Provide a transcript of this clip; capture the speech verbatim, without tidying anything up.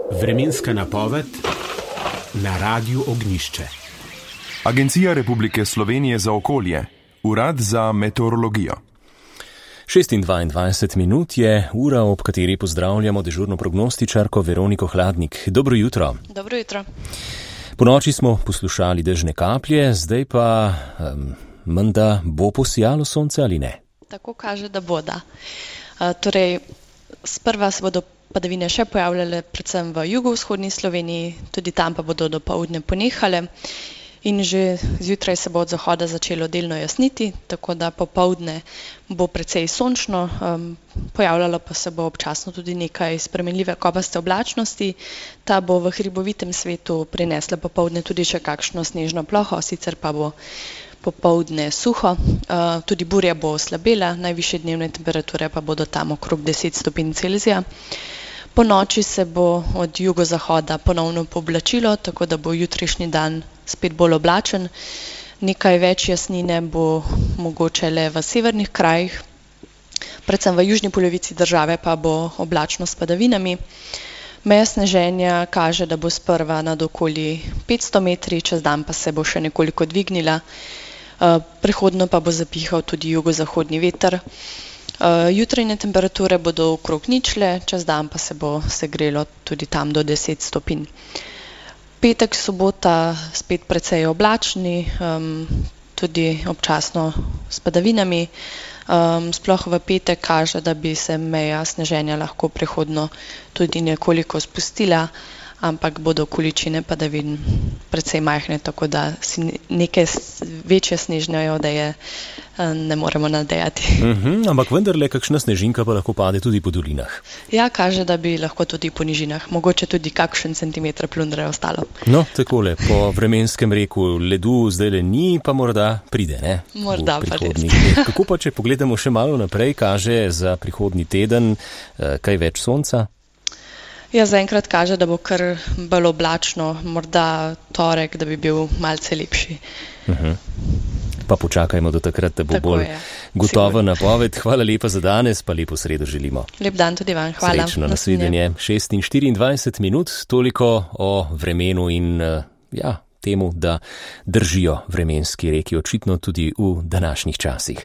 Vremenska napoved na Radiu Ognjišče. Agencija Republike Slovenije za okolje, Urad za meteorologijo. šest in dvaindvajset minut je ura, ob kateri pozdravljamo dežurno prognostičarko Veroniko Hladnik. Dobro jutro. Dobro jutro. Po noči smo poslušali dežne kaplje, zdaj pa um, menda bo posijalo sonce ali ne? Tako kaže, da bo, da. Uh, torej, sprva se bodo padavine še pojavljale predvsem v jugovzhodni Sloveniji, tudi tam pa bodo do poldne ponehale in že zjutraj se bo od zahoda začelo delno jasniti, tako da popoldne bo precej sončno, um, pojavljalo pa se bo občasno tudi nekaj spremenljive kopaste oblačnosti. Ta bo v hribovitem svetu prinesla popoldne tudi še kakšno snežno ploho, sicer pa bo popoldne suho, uh, tudi burja bo oslabela, najvišje dnevne temperature pa bodo tam okrog deset stopinj Celzija. Po noči se bo od jugozahoda ponovno pooblačilo, tako da bo jutrišnji dan spet bolj oblačen. Nekaj več jasnine bo mogoče le v severnih krajih, predvsem v južni polovici države pa bo oblačno s padavinami. Meja sneženja kaže, da bo sprva nad okoli petsto metri, čez dan pa se bo še nekoliko dvignila. Prehodno pa bo zapihal tudi jugozahodni veter. Jutrajne temperature bodo okrog ničle, čez dan pa se bo segrelo tudi tam do deset stopinj. Petek, sobota spet precej oblačni, um, tudi občasno s padavinami. Um, sploh v petek kaže, da bi se meja sneženja lahko prehodno tudi nekoliko spustila, ampak bodo količine padavin precej majhne, tako da si neke večje snežne odeje ne moremo nadejati. Uh-huh, ampak vendarle, kakšna snežinka pa lahko pade tudi po dolinah? Ja, kaže, da bi lahko tudi po nižinah, mogoče tudi kakšen centimeter plundre ostalo. No, takole, po vremenskem reku ledu zdaj le ni, pa morda pride, ne? Morda pa res. Kako pa, če pogledamo še malo naprej, kaže za prihodnji teden kaj več sonca? Ja, zaenkrat kaže, da bo kar bolj oblačno, morda torek, da bi bil malce lepši. Uh-huh. Pa počakajmo do takrat, da bo Tako bolj je. gotova Sigurno. napoved. Hvala lepa za danes, pa lepo sredo želimo. Lep dan tudi vam, hvala. Srečno, nasvidenje. šest in štiriindvajset minut, toliko o vremenu in ja, temu, da držijo vremenski reki očitno tudi v današnjih časih.